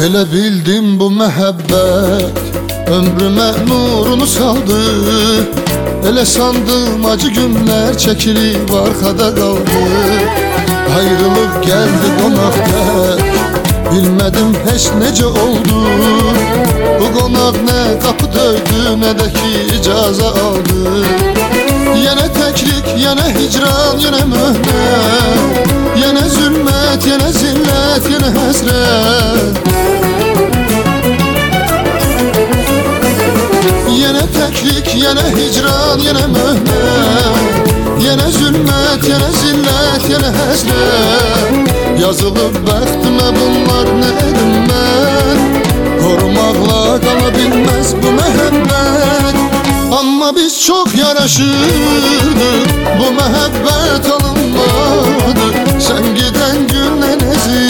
Elə bildim bu məhəbbət ömrümə nurunu saldı. Elə sandım acı günlər çəkilib arxada qaldı. Ayrılıq gəldi qonaqda, bilmədim heç necə oldu. Bu qonaq nə qapı döydü, nə də ki icazə aldı. Yenə təklik, yenə hicran, yenə möhnət, yenə zülmət, yenə zillət, yenə həsrət. Yenə təklik, yenə hicran, yenə möhnət, yenə zülmət, yenə zillət, yenə həsrət. Yazılıb bəxtimə bunlar, nə edim mən? Qorumaqla qala bilməz bu məhəbbət. Amma biz çox yaraşırdı.